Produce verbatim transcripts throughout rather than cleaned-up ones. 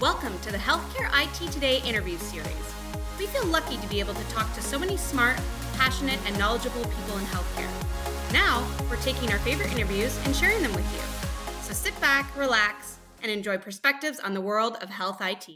Welcome to the Healthcare I T Today interview series. We feel lucky to be able to talk to so many smart, passionate, and knowledgeable people in healthcare. Now, we're taking our favorite interviews and sharing them with you. So sit back, relax, and enjoy perspectives on the world of health I T.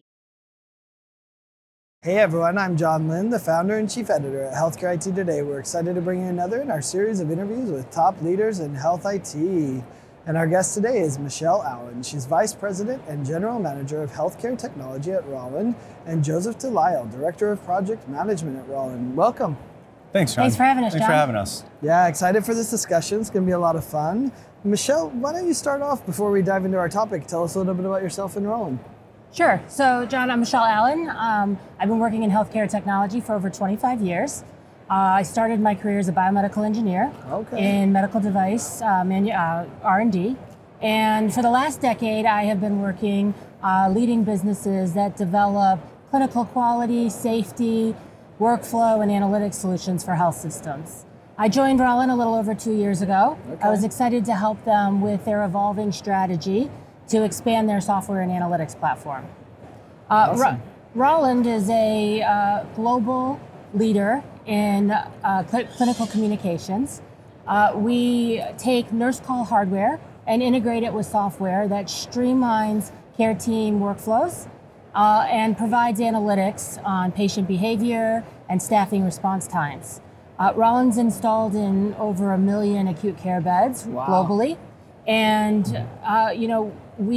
Hey everyone, I'm John Lynn, the founder and chief editor at Healthcare I T Today. We're excited to bring you another in our series of interviews with top leaders in health I T. And our guest today is Michelle Allen. She's Vice President and General Manager of Healthcare Technology at Rolland, and Joseph Delisle, Director of Project Management at Rolland. Welcome. Thanks, John. Thanks for having us, Thanks John. for having us. Yeah, excited for this discussion. It's going to be a lot of fun. Michelle, why don't you start off before we dive into our topic? Tell us a little bit about yourself and Rolland. Sure. So, John, I'm Michelle Allen. Um, I've been working in healthcare technology for over twenty-five years. Uh, I started my career as a biomedical engineer Okay. in medical device uh, manu- uh, R and D. And for the last decade, I have been working uh, leading businesses that develop clinical quality, safety, workflow, and analytics solutions for health systems. I joined Rolland a little over two years ago. Okay. I was excited to help them with their evolving strategy to expand their software and analytics platform. Uh, Awesome. Ro- Rolland is a uh, global leader in uh, cl- clinical communications. Uh, we take nurse call hardware and integrate it with software that streamlines care team workflows uh, and provides analytics on patient behavior and staffing response times. Uh, Rolland's installed in over a million acute care beds Wow. globally. And, uh, you know,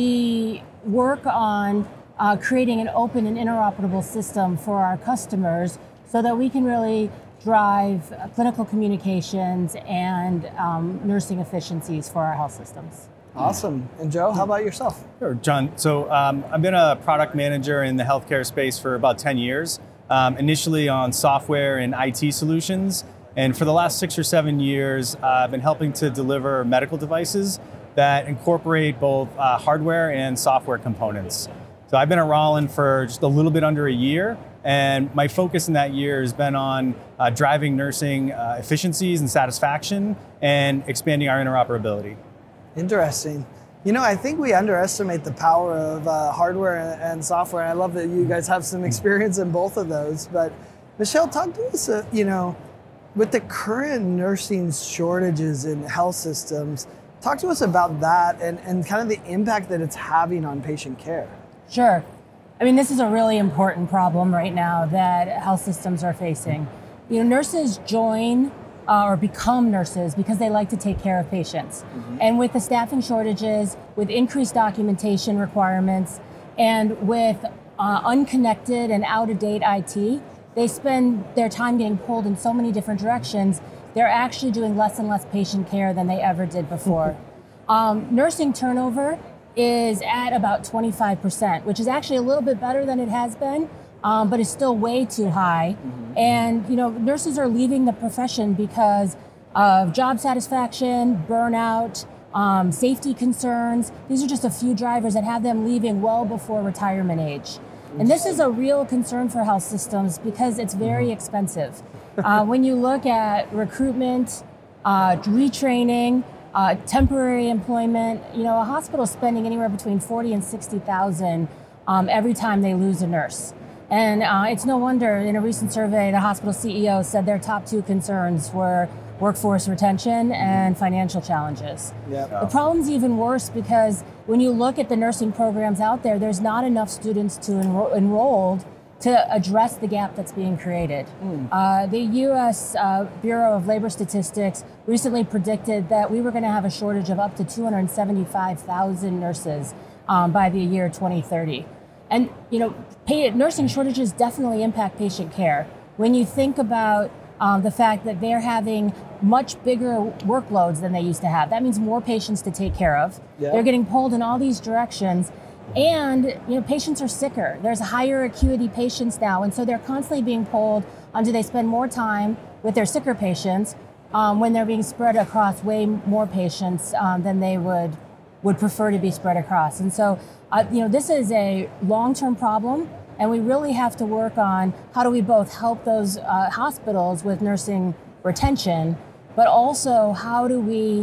we work on uh, creating an open and interoperable system for our customers so that we can really drive uh, clinical communications and um, nursing efficiencies for our health systems. Awesome. And Joe, how about yourself? Sure, John. So um, I've been a product manager in the healthcare space for about ten years, um, initially on software and I T solutions. And for the last six or seven years, uh, I've been helping to deliver medical devices that incorporate both uh, hardware and software components. So I've been at Rolland for just a little bit under a year, and my focus in that year has been on uh, driving nursing uh, efficiencies and satisfaction and expanding our interoperability. Interesting. You know, I think we underestimate the power of uh, hardware and software. I love that you guys have some experience in both of those. But Michelle, talk to us, uh, you know, with the current nursing shortages in health systems, talk to us about that and, and kind of the impact that it's having on patient care. Sure. I mean, this is a really important problem right now that health systems are facing. You know, nurses join uh, or become nurses because they like to take care of patients. Mm-hmm. And with the staffing shortages, with increased documentation requirements, and with uh, unconnected and out-of-date I T, they spend their time getting pulled in so many different directions, they're actually doing less and less patient care than they ever did before. um, nursing turnover is at about twenty-five percent, which is actually a little bit better than it has been, um, but it's still way too high. Mm-hmm. And you know, nurses are leaving the profession because of job satisfaction, burnout, um, safety concerns. These are just a few drivers that have them leaving well before retirement age. And this is a real concern for health systems because it's very expensive. Uh, when you look at recruitment, uh, retraining, uh, temporary employment, you know, a hospital is spending anywhere between forty and sixty thousand um, every time they lose a nurse. And uh, it's no wonder in a recent survey, the hospital C E O said their top two concerns were workforce retention and financial challenges. Yep. The problem's even worse because when you look at the nursing programs out there, there's not enough students to enro- enrolled to address the gap that's being created. Mm. Uh, the U S uh, Bureau of Labor Statistics recently predicted that we were going to have a shortage of up to two hundred seventy-five thousand nurses um, by the year twenty thirty. And you know, pay- nursing shortages definitely impact patient care. When you think about um, the fact that they're having much bigger workloads than they used to have, that means more patients to take care of. Yeah. They're getting pulled in all these directions. And you know, patients are sicker. There's higher acuity patients now, and so they're constantly being pulled. Um, do they spend more time with their sicker patients um, when they're being spread across way more patients um, than they would would prefer to be spread across? And so, uh, you know, this is a long-term problem, and we really have to work on how do we both help those uh, hospitals with nursing retention, but also how do we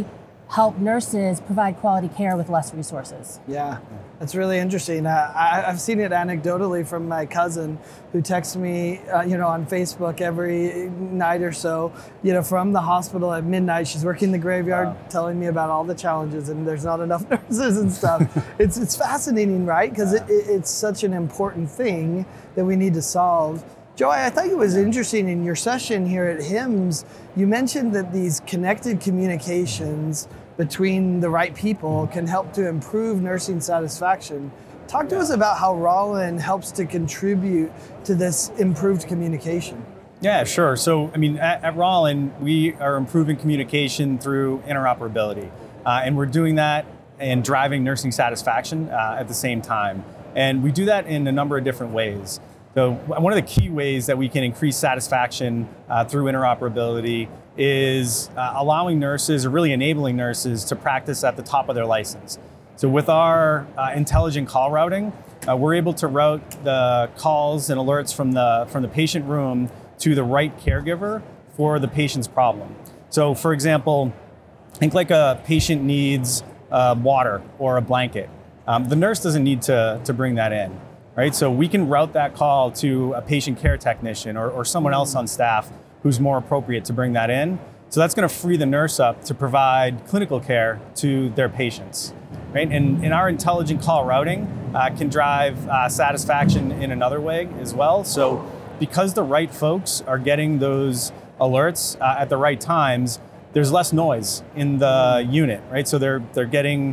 help nurses provide quality care with less resources. Yeah, that's really interesting. Uh, I, I've seen it anecdotally from my cousin who texts me, uh, you know, on Facebook every night or so, you know, from the hospital at midnight. She's working the graveyard, wow. telling me about all the challenges and there's not enough nurses and stuff. it's it's fascinating, right? Because yeah. it, it, it's such an important thing that we need to solve. Joey, I thought it was interesting in your session here at HIMSS, you mentioned that these connected communications between the right people can help to improve nursing satisfaction. Talk to yeah. us about how Rollin helps to contribute to this improved communication. Yeah, sure. So, I mean, at, at Rollin, we are improving communication through interoperability. Uh, and we're doing that and driving nursing satisfaction uh, at the same time. And we do that in a number of different ways. So one of the key ways that we can increase satisfaction uh, through interoperability is uh, allowing nurses, or really enabling nurses, to practice at the top of their license. So with our uh, intelligent call routing, uh, we're able to route the calls and alerts from the, from the patient room to the right caregiver for the patient's problem. So for example, think like a patient needs uh, water or a blanket. Um, the nurse doesn't need to, to bring that in. Right, so we can route that call to a patient care technician or, or someone else on staff who's more appropriate to bring that in. So that's going to free the nurse up to provide clinical care to their patients. Right, and, and our intelligent call routing uh, can drive uh, satisfaction in another way as well. So because the right folks are getting those alerts uh, at the right times, there's less noise in the unit. Right, so they're they're getting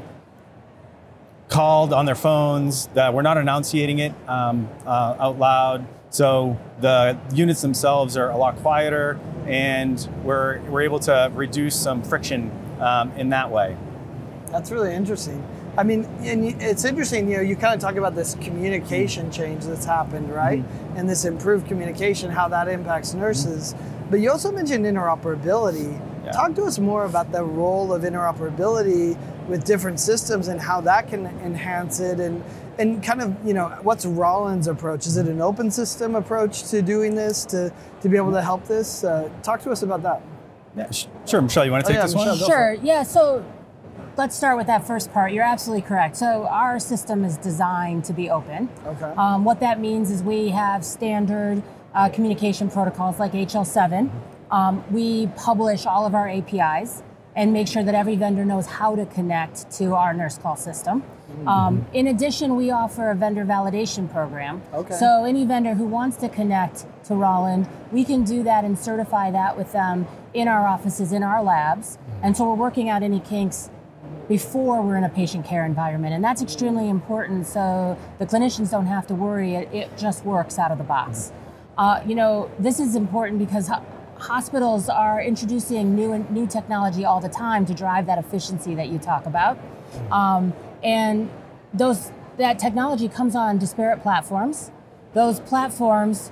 called on their phones, that we're not enunciating it um, uh, out loud. So the units themselves are a lot quieter and we're, we're able to reduce some friction um, in that way. That's really interesting. I mean, and it's interesting, you know, you kind of talk about this communication change that's happened, right? Mm-hmm. And this improved communication, how that impacts nurses. Mm-hmm. But you also mentioned interoperability. Yeah. Talk to us more about the role of interoperability with different systems and how that can enhance it, and and kind of, you know, what's Rollin's approach? Is it an open system approach to doing this, to, to be able to help this? Uh, talk to us about that. Yeah, sure. Michelle, you want to take oh, yeah, this Michelle, one? Sure, yeah, so let's start with that first part. You're absolutely correct. So our system is designed to be open. Okay. Um, what that means is we have standard uh, communication protocols like H L seven. Um, we publish all of our A P Is and make sure that every vendor knows how to connect to our nurse call system. Mm-hmm. Um, in addition, we offer a vendor validation program. Okay. So any vendor who wants to connect to Rollin, we can do that and certify that with them in our offices, in our labs. And so we're working out any kinks before we're in a patient care environment. And that's extremely important so the clinicians don't have to worry, it, it just works out of the box. Uh, you know, this is important because ho- hospitals are introducing new new technology all the time to drive that efficiency that you talk about. Um, and those that technology comes on disparate platforms. Those platforms,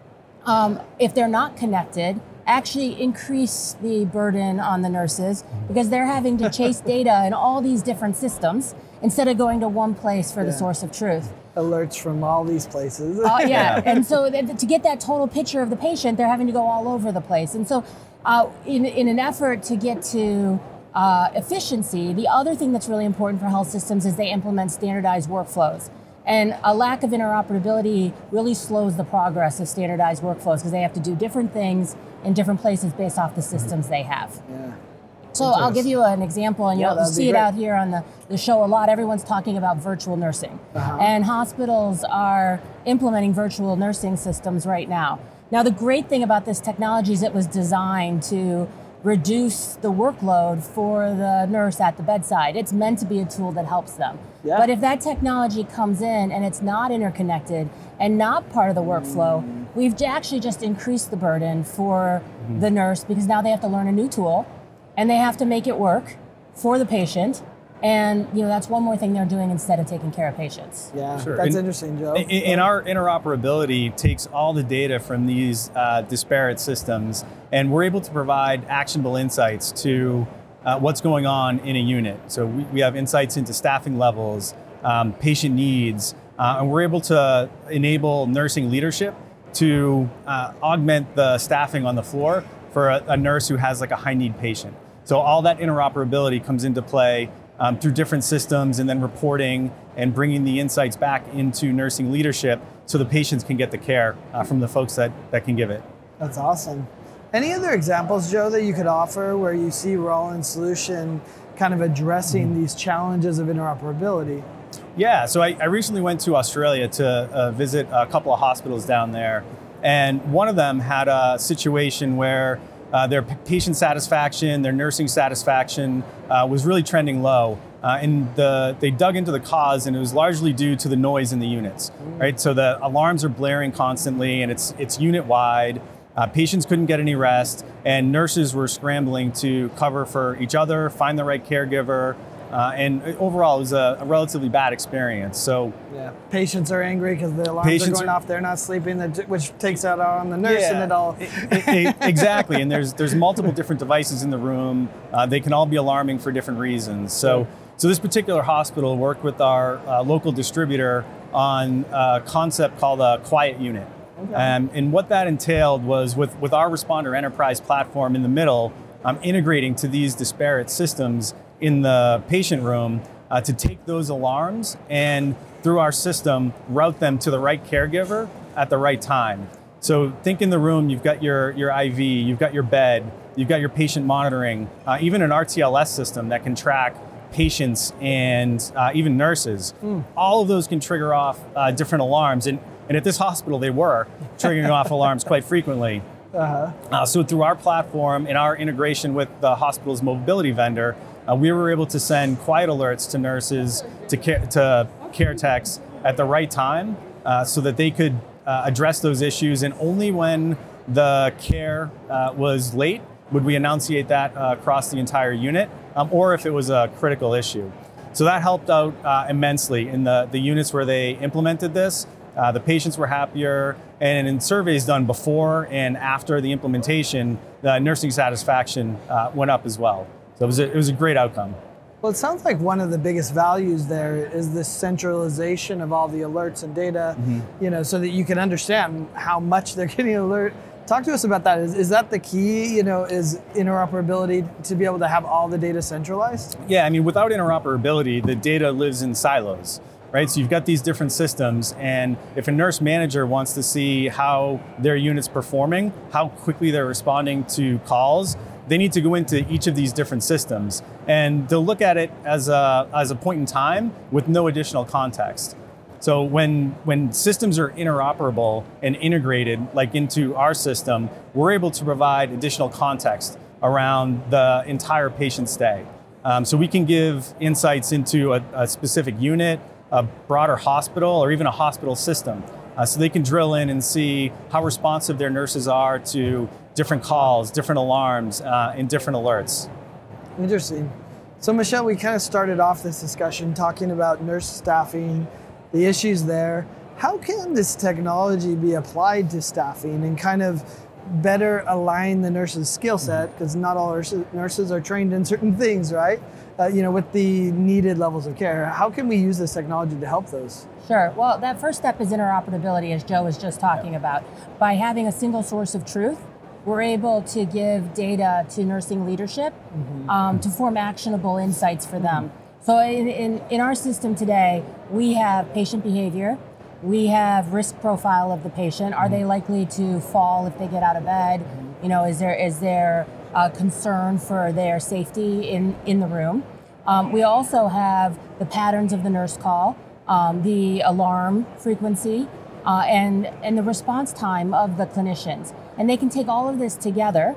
um, if they're not connected, actually increase the burden on the nurses because they're having to chase data in all these different systems instead of going to one place for yeah. the source of truth. Alerts from all these places. uh, yeah, and so th- to get that total picture of the patient, they're having to go all over the place. And so uh, in, in an effort to get to uh, efficiency, the other thing that's really important for health systems is they implement standardized workflows. And a lack of interoperability really slows the progress of standardized workflows because they have to do different things in different places based off the systems they have. Yeah. So I'll give you an example, and yeah, you'll see it out here on the, the show a lot. Everyone's talking about virtual nursing. Uh-huh. And hospitals are implementing virtual nursing systems right now. Now, the great thing about this technology is it was designed to reduce the workload for the nurse at the bedside. It's meant to be a tool that helps them. Yeah. But if that technology comes in and it's not interconnected and not part of the workflow, mm. we've actually just increased the burden for mm. the nurse because now they have to learn a new tool and they have to make it work for the patient. And you know that's one more thing they're doing instead of taking care of patients. Yeah, sure. That's and, interesting, Joe. And, and our interoperability takes all the data from these uh, disparate systems, and we're able to provide actionable insights to uh, what's going on in a unit. So we, we have insights into staffing levels, um, patient needs, uh, and we're able to enable nursing leadership to uh, augment the staffing on the floor for a, a nurse who has like a high need patient. So all that interoperability comes into play um, through different systems, and then reporting and bringing the insights back into nursing leadership so the patients can get the care uh, from the folks that, that can give it. That's awesome. Any other examples, Joe, that you could offer where you see Roland's solution kind of addressing mm-hmm. these challenges of interoperability? Yeah, so I, I recently went to Australia to uh, visit a couple of hospitals down there, and one of them had a situation where uh, their p- patient satisfaction, their nursing satisfaction uh, was really trending low. Uh, and the, they dug into the cause, and it was largely due to the noise in the units, mm. right? So the alarms are blaring constantly, and it's it's unit-wide. Uh, patients couldn't get any rest, and nurses were scrambling to cover for each other, find the right caregiver, uh, and overall it was a, a relatively bad experience. So yeah, patients are angry because the alarms are going are, off, they're not sleeping, which takes out on the nurse yeah, and it all. Exactly, and there's there's multiple different devices in the room. Uh, they can all be alarming for different reasons. So. So this particular hospital worked with our uh, local distributor on a concept called a quiet unit. Okay. Um, and what that entailed was with, with our Responder Enterprise platform in the middle, um, integrating to these disparate systems in the patient room uh, to take those alarms and through our system, route them to the right caregiver at the right time. So think in the room, you've got your, your I V, you've got your bed, you've got your patient monitoring, uh, even an R T L S system that can track patients and uh, even nurses. Mm. All of those can trigger off uh, different alarms. And, and at this hospital, they were triggering off alarms quite frequently. Uh-huh. Uh, so through our platform and our integration with the hospital's mobility vendor, uh, we were able to send quiet alerts to nurses, to care, to care techs at the right time uh, so that they could uh, address those issues. And only when the care uh, was late would we enunciate that uh, across the entire unit, um, or if it was a critical issue. So that helped out uh, immensely in the, the units where they implemented this. Uh, the patients were happier, and in surveys done before and after the implementation, the nursing satisfaction uh, went up as well. So it was, a, it was a great outcome. Well, it sounds like one of the biggest values there is this centralization of all the alerts and data, mm-hmm. you know, so that you can understand how much they're getting alert. Talk to us about that. Is, is that the key, you know, is interoperability to be able to have all the data centralized? Yeah, I mean, without interoperability, the data lives in silos, right? So you've got these different systems, and if a nurse manager wants to see how their unit's performing, how quickly they're responding to calls, they need to go into each of these different systems, and they'll look at it as a, as a point in time with no additional context. So when when systems are interoperable and integrated, like into our system, we're able to provide additional context around the entire patient stay. Um, so we can give insights into a, a specific unit, a broader hospital, or even a hospital system. Uh, so they can drill in and see how responsive their nurses are to different calls, different alarms, uh, and different alerts. Interesting. So Michelle, we kind of started off this discussion talking about nurse staffing, the issues there. How can this technology be applied to staffing and kind of better align the nurse's skill set, because not all nurses are trained in certain things, right? Uh, you know, with the needed levels of care. How can we use this technology to help those? Sure. Well, that first step is interoperability, as Joe was just talking about. By having a single source of truth, we're able to give data to nursing leadership mm-hmm. um, to form actionable insights for them. So in, in, in our system today, we have patient behavior, we have risk profile of the patient. Are they likely to fall if they get out of bed? You know, is there is there a concern for their safety in, in the room? Um, we also have the patterns of the nurse call, um, the alarm frequency, uh, and, and the response time of the clinicians. And they can take all of this together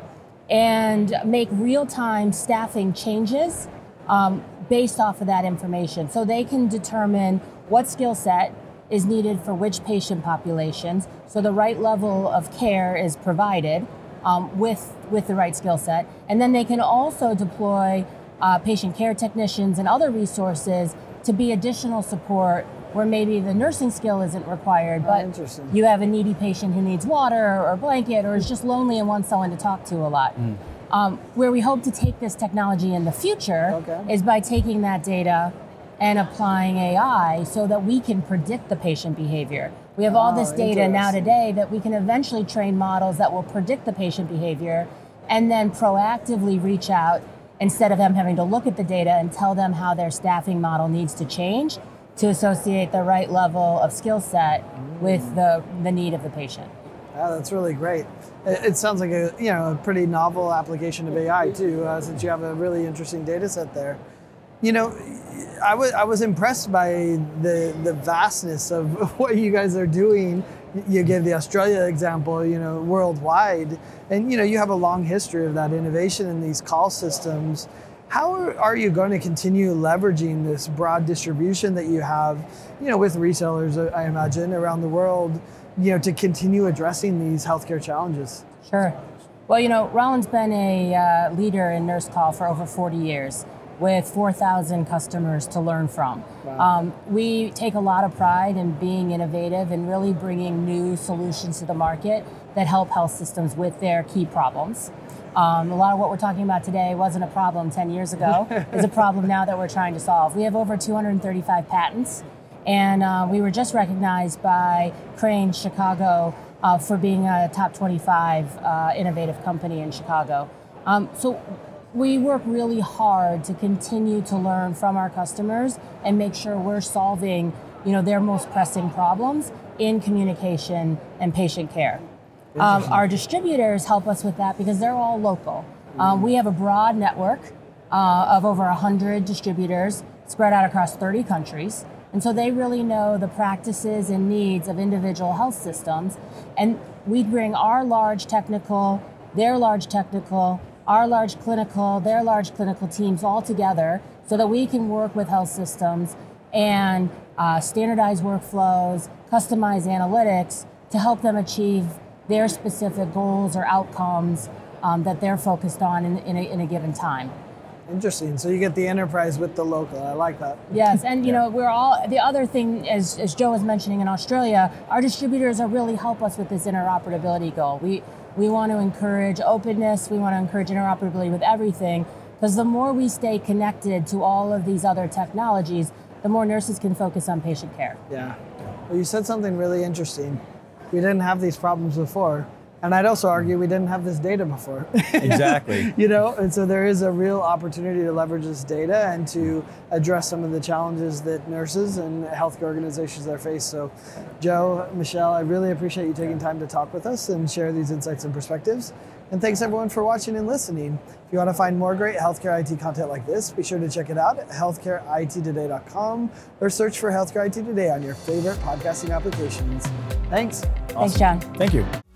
and make real-time staffing changes um, based off of that information. So they can determine what skill set is needed for which patient populations, so the right level of care is provided um, with, with the right skill set. And then they can also deploy uh, patient care technicians and other resources to be additional support where maybe the nursing skill isn't required, but oh, you have a needy patient who needs water or a blanket or is just lonely and wants someone to talk to a lot. Mm. Um, where we hope to take this technology in the future okay. is by taking that data and applying A I so that we can predict the patient behavior. We have all oh, this data now today that we can eventually train models that will predict the patient behavior and then proactively reach out instead of them having to look at the data and tell them how their staffing model needs to change to associate the right level of skill set with the, the need of the patient. Yeah, that's really great. It, it sounds like a you know a pretty novel application of A I too, uh, since you have a really interesting data set there. You know, I was I was impressed by the the vastness of what you guys are doing. You gave the Australia example, you know, worldwide, and you know you have a long history of that innovation in these call systems. How are, are you going to continue leveraging this broad distribution that you have, you know, with resellers, I imagine, around the world, you know, to continue addressing these healthcare challenges? Sure. Well, you know, Rollins been a uh, leader in nurse call for over forty years, with four thousand customers to learn from. Wow. Um, we take a lot of pride in being innovative and really bringing new solutions to the market that help health systems with their key problems. Um, a lot of what we're talking about today wasn't a problem ten years ago. It's a problem now that we're trying to solve. We have over two hundred thirty-five patents, and uh, we were just recognized by Crane Chicago uh, for being a top twenty-five uh, innovative company in Chicago. Um, so we work really hard to continue to learn from our customers and make sure we're solving, you know, their most pressing problems in communication and patient care. Um, our distributors help us with that because they're all local. Um, we have a broad network uh, of over one hundred distributors spread out across thirty countries. And so they really know the practices and needs of individual health systems. And we bring our large technical, their large technical, our large clinical, their large clinical teams all together so that we can work with health systems and uh, standardize workflows, customize analytics to help them achieve their specific goals or outcomes um, that they're focused on in, in, a, in a given time. Interesting. So you get the enterprise with the local. I like that. Yes, and you know, we're all, the other thing, as, as Joe was mentioning in Australia, our distributors are really help us with this interoperability goal. We, we want to encourage openness, we want to encourage interoperability with everything, because the more we stay connected to all of these other technologies, the more nurses can focus on patient care. Yeah. Well, you said something really interesting. We didn't have these problems before. And I'd also argue we didn't have this data before. Exactly. You know, and so there is a real opportunity to leverage this data and to address some of the challenges that nurses and healthcare organizations are face. So Joe, Michelle, I really appreciate you taking time to talk with us and share these insights and perspectives. And thanks everyone for watching and listening. If you want to find more great healthcare I T content like this, be sure to check it out at healthcare I T today dot com or search for Healthcare I T Today on your favorite podcasting applications. Thanks. Awesome. Thanks, John. Thank you.